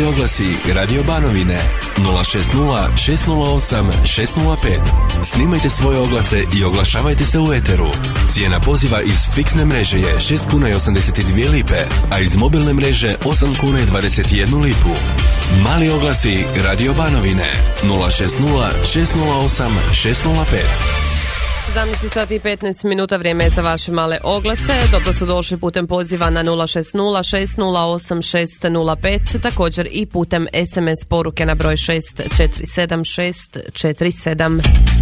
Mali oglasi Radio Banovine 060 608 605. Snimajte svoje oglase i oglašavajte se u eteru. Cijena poziva iz fiksne mreže je 6 kuna i 82 lipe, a iz mobilne mreže 8 kuna i 21 lipu. Mali oglasi Radio Banovine 060 608 605. 17 sati i 15 minuta, vrijeme je za vaše male oglase. Dobro su došli putem poziva na 060 608 605, također i putem SMS poruke na broj 647647.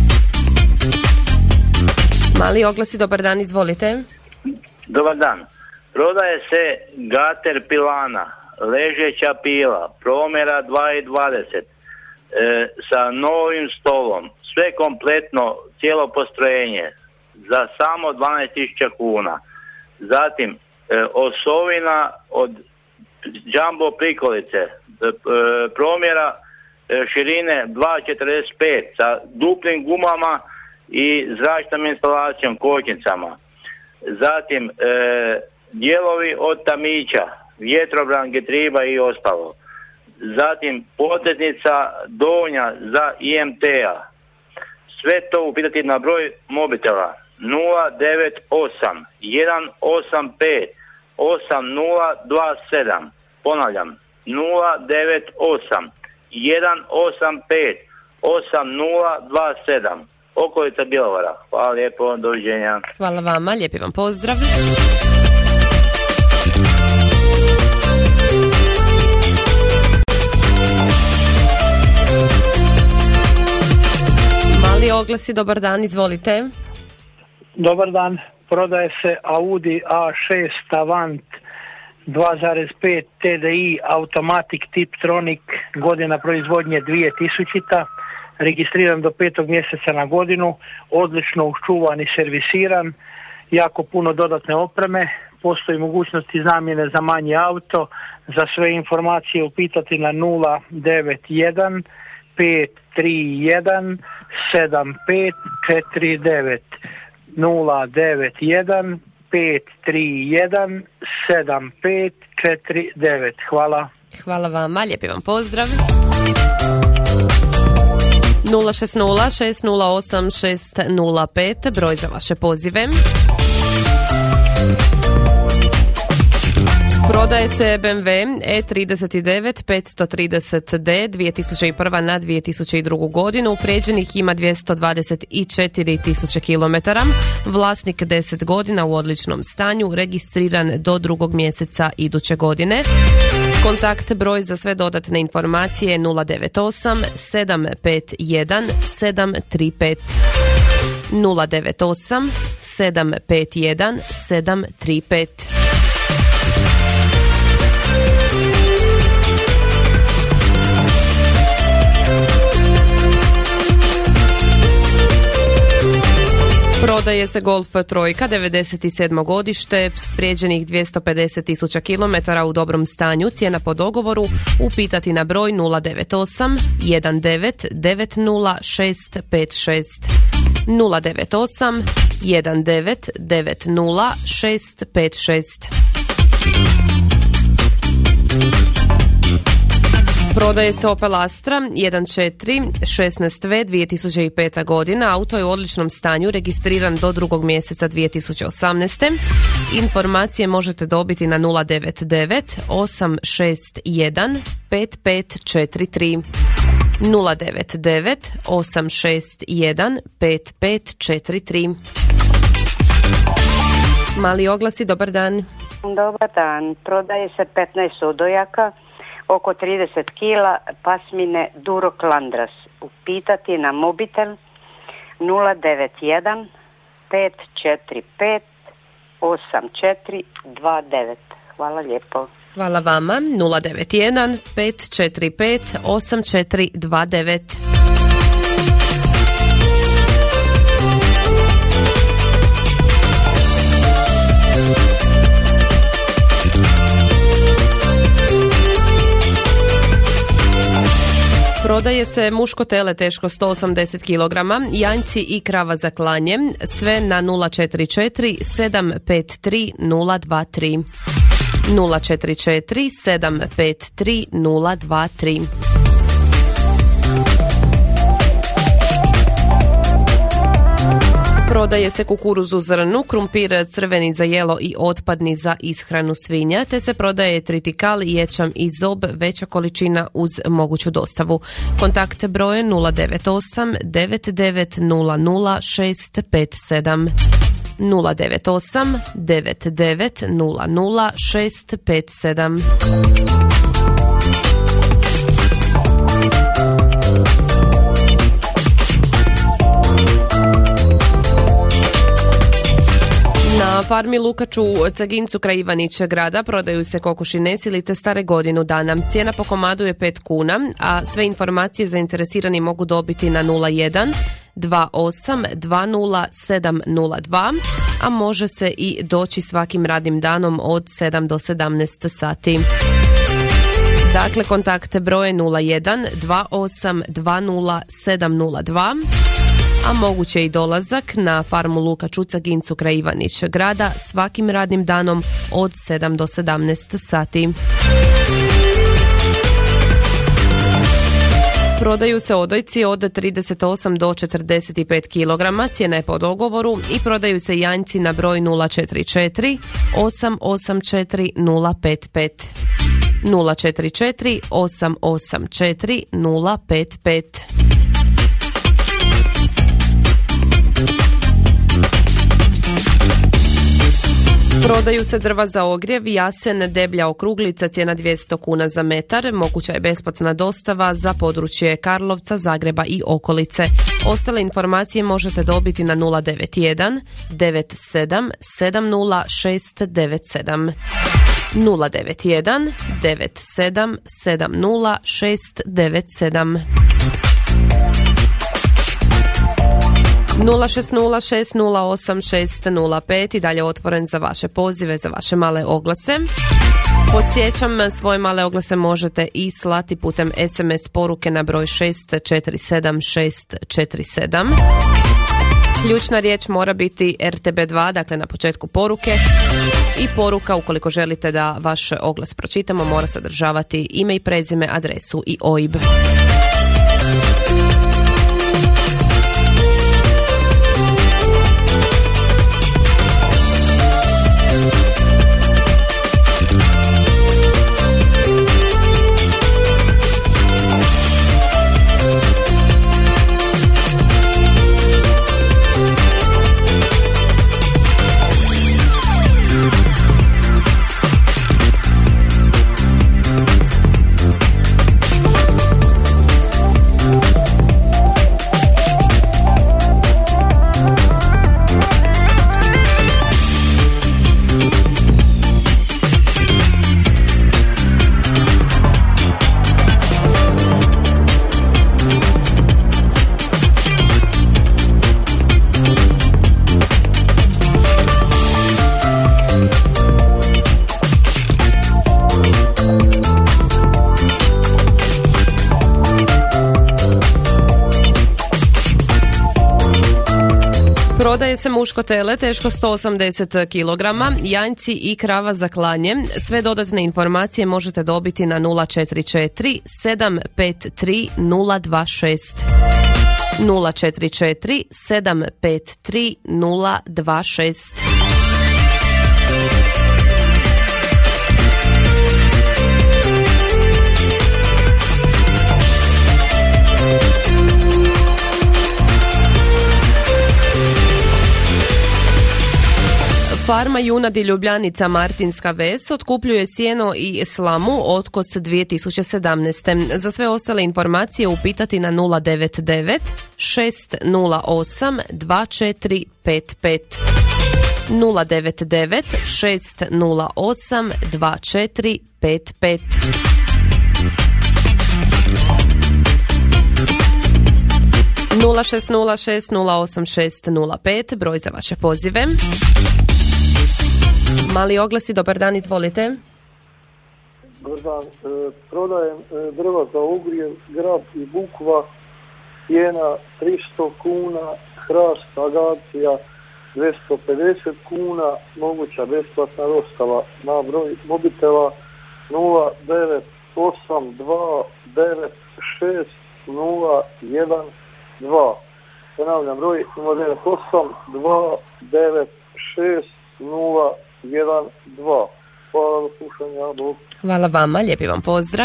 Mali oglasi, dobar dan, izvolite. Dobar dan. Prodaje se gater pilana, ležeća pila, promjera 2,20 sa novim stolom. Sve kompletno, cijelo postrojenje za samo 12.000 kuna. Zatim osovina od jumbo prikolice, promjera širine 2,45 sa duplim gumama i zračnom instalacijom, kočnicama. Zatim dijelovi od tamića, vjetrobran, getriba i ostalo. Zatim poteznica donja za IMT-a. Sve to upitati na broj mobitela 098 185 8027. Ponavljam, 098 185 8027. Okolica Bjelovara. Hvala lijepo, doviđenja. Hvala vama, lijepi vam pozdrav. Mali oglasi, dobar dan, izvolite. Dobar dan, prodaje se Audi A6 Avant 2.5 TDI Automatic Tiptronic, godina proizvodnje 2000, registriran do 5. mjeseca na godinu, odlično uščuvan i servisiran, jako puno dodatne opreme, postoji mogućnosti zamjene za manji auto. Za sve informacije upitati na 091 531 7549 091 531 7549. Hvala. Hvala vama, lijepi vam pozdrav. 060 608 605, broj za vaše pozive. Prodaje se BMW E39 530D 2001. na 2002. godinu. Upređenih ima 224.000 km. Vlasnik 10 godina u odličnom stanju, registriran do 2. mjeseca iduće godine. Kontakt broj za sve dodatne informacije 098 751 735. 098 751 735. Prodaje se Golf trojka 97. godište, sprijeđenih 250.000 km u dobrom stanju, cijena po dogovoru, upitati na broj 098 19 90 656. 098 19 90 656. Prodaje se Opel Astra 1.4 16V 2005. godina. Auto je u odličnom stanju, registriran do 2. mjeseca 2018. Informacije možete dobiti na 099 861 5543. 099 861 5543. Mali oglasi, dobar dan. Dobar dan, prodaje se 15 odojaka, oko 30 kila, pasmine Durok Landras. Upitati na mobitel 091 545 8429. Hvala lijepo. Hvala vama. 091 545 8429. Prodaje se muško tele teško 180 kg, janjci i krava za klanje, sve na 044 753 023. 044 753 023. Prodaje se kukuruz u zrnu, krumpir crveni za jelo i otpadni za ishranu svinja, te se prodaje tritikal, ječam i zob, veća količina uz moguću dostavu. Kontakt broje 098 9900 657. 098 9900 657. Na farmi Lukaču u Cagincu kraj Ivanića grada prodaju se kokoši nesilice stare godinu dana. Cijena po komadu je 5 kuna, a sve informacije zainteresirani mogu dobiti na 01 28 20 702, a može se i doći svakim radnim danom od 7 do 17 sati. Dakle, kontakte broje 01 28 20 702, a moguće i dolazak na farmu Lukač u Cagincu kraj Ivanić grada svakim radnim danom od 7 do 17 sati. Prodaju se odojci od 38 do 45 kg, cijena je po dogovoru, i prodaju se janjci na broj 044 884 055. 044 884 055. Prodaju se drva za ogrjev, jasen, deblja okruglica, cijena 200 kuna za metar, moguća je besplatna dostava za područje Karlovca, Zagreba i okolice. Ostale informacije možete dobiti na 091 97 70697. 091 97 70697. 060608605 i dalje otvoren za vaše pozive, za vaše male oglase. Podsjećam, svoje male oglase možete i slati putem SMS poruke na broj 647647. Ključna riječ mora biti RTB2, dakle na početku poruke, i poruka, ukoliko želite da vaš oglas pročitamo, mora sadržavati ime i prezime, adresu i OIB. Prodaje se muško tele teško 180 kg, janjci i krava za klanje. Sve dodatne informacije možete dobiti na 044 753 026. 044 753 026. Farma Junadi Ljubljanica Martinska Ves otkupljuje sjeno i slamu otkos 2017. Za sve ostale informacije upitati na 099 608 2455. 099 608 2455. Nula 606 086 05, broj za vaše pozive. Mali oglasi, dobar dan, izvolite. Dobar dan, prodajem drva za ogrjev, grab i bukva, cijena 300 kuna, hrast, agacija 250 kuna, moguća besplatna dostava na broj mobitela 0982960112. Ponavljam broj 0982960112. Hvala za slušanje. Hvala vama, lijepi vam pozdrav.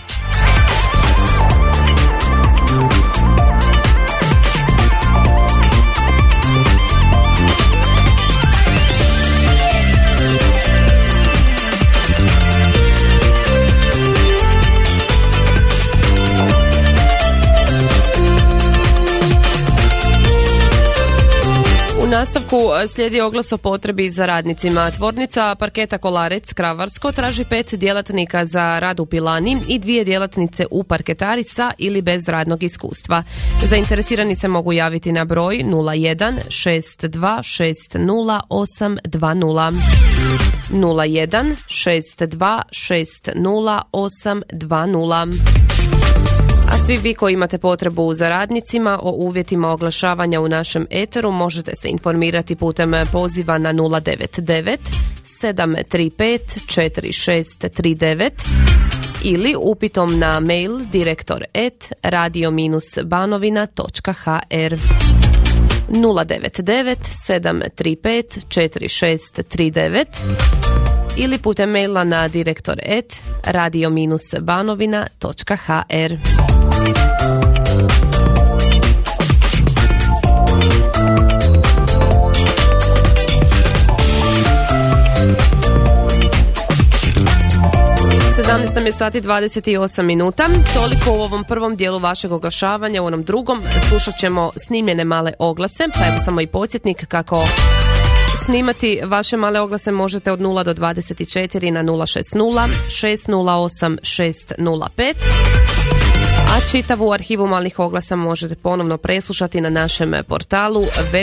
U nastavku slijedi oglas o potrebi za radnicima. Tvornica parketa Kolarec Kravarsko traži 5 djelatnika za rad u pilani i 2 djelatnice u parketari sa ili bez radnog iskustva. Zainteresirani se mogu javiti na broj 01 62 60 820. 01 62 60 820. A svi vi koji imate potrebu za radnicima o uvjetima oglašavanja u našem eteru možete se informirati putem poziva na 099 735 4639 ili upitom na mail direktor@radio-banovina.hr 099 735 4639 ili putem maila na direktor@radio-banovina.hr. Sati 28 minuta. Toliko u ovom prvom dijelu vašeg oglašavanja. U onom drugom slušat ćemo snimljene male oglase, pa evo samo i podsjetnik kako snimati vaše male oglase možete od 0 do 24 na 060 608 605. A čitavu arhivu malih oglasa možete ponovno preslušati na našem portalu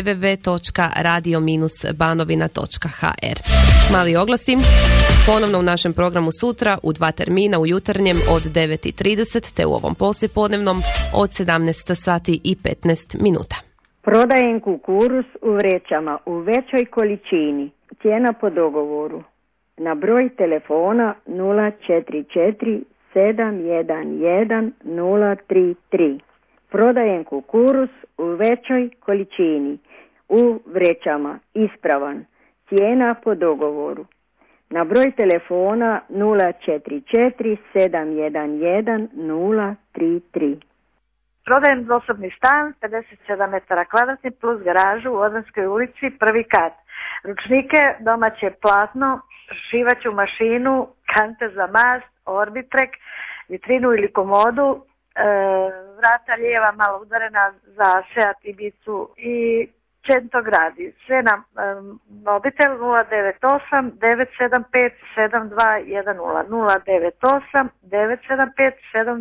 www.radio-banovina.hr. Mali oglasi ponovno u našem programu sutra u 2 termina, u jutarnjem od 9:30 te u ovom poslijepodnevnom od 17 sati i 15 minuta. Prodajem kukuruz u vrećama u većoj količini. Cijena po dogovoru. Na broj telefona 044 711 033. Prodajem kukuruz u većoj količini. U vrećama. Ispravan. Cijena po dogovoru. Na broj telefona 044 711 033. Prodajem dvosobni stan, 57 metara kvadratni plus garažu u Odranskoj ulici, prvi kat. Ručnike, domaće platno, šivaću mašinu, kante za mast, orbitrek, vitrinu ili komodu, vrata lijeva malo udarena za Seat Ibicu i Čentogradi. Sve na mobitel 098 975 7210 098 975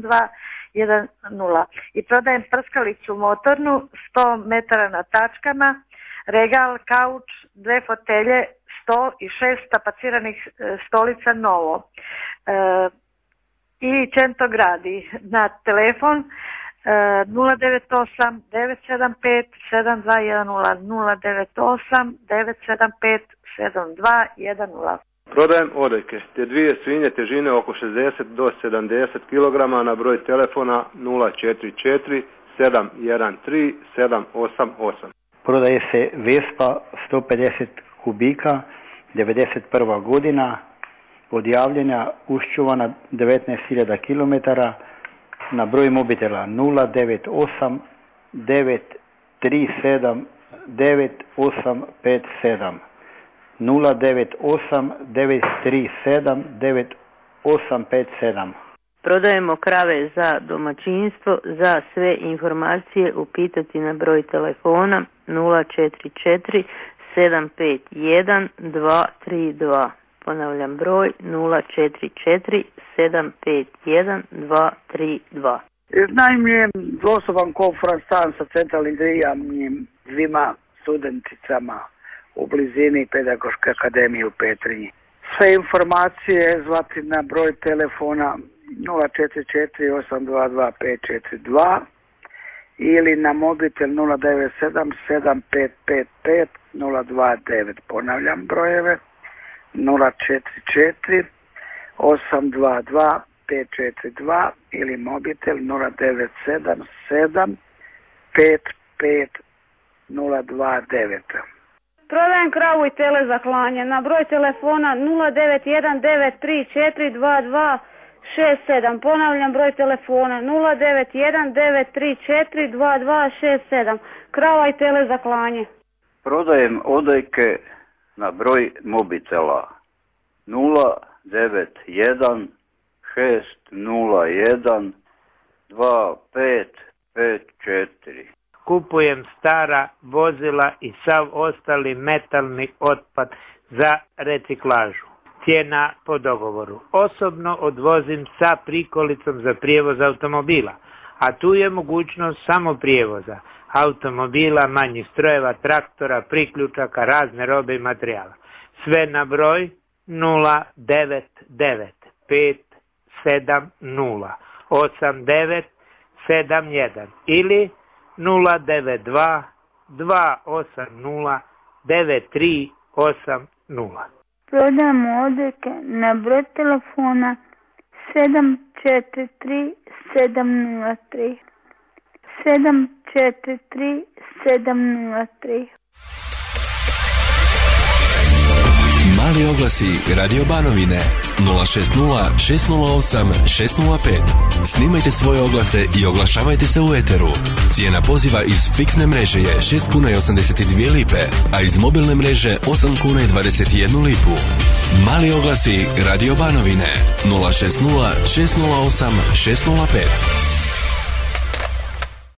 7210 i prodajem prskalicu motornu 100 metara na tačkama, regal, kauč, 2 fotelje, 100 i 6 tapaciranih stolica novo. I Čentogradi na telefon 098 975 7210 098 975 7210. Prodajem odojke, te 2 svinje težine oko 60 do 70 kg na broj telefona 044 713 788. Prodaje se Vespa 150 kubika, 91. godina, odjavljena, uščuvana 19.000 km na broj mobitela 098 937 9857. 098 937 9857. Prodajemo krave za domaćinstvo. Za sve informacije upitati na broj telefona 044 751 232. Ponavljam broj 044 751 232. Iznajmljujem dvosoban komforan stan sa centralnim grijanjem dvima studenticama u blizini Pedagoške akademije u Petrinji. Sve informacije zvati na broj telefona 044 822 542 ili na mobitel 097 7555 029. Ponavljam brojeve 044 822 542 ili mobitel 097 755 029. Prodajem kravu i tele za klanje na broj telefona 0919342267. Ponavljam broj telefona 0919342267. Krava i tele za klanje. Prodajem odojke na broj mobitela 091 601 2554. Kupujem stara vozila i sav ostali metalni otpad za reciklažu. Cijena po dogovoru. Osobno odvozim sa prikolicom za prijevoz automobila, a tu je mogućnost samo prijevoza automobila, manjih strojeva, traktora, priključaka, razne robe i materijala. Sve na broj 099 570 8971 ili 092 280 9380. Prodajemo odojke na broj telefona 743 703 743 703. Mali oglasi Radio Banovine 060 608 605. Snimajte svoje oglase i oglašavajte se u eteru. Cijena poziva iz fiksne mreže je 6 kuna i 82 lipe, a iz mobilne mreže 8 kuna i 21 lipu. Mali oglasi Radio Banovine 060 608 605.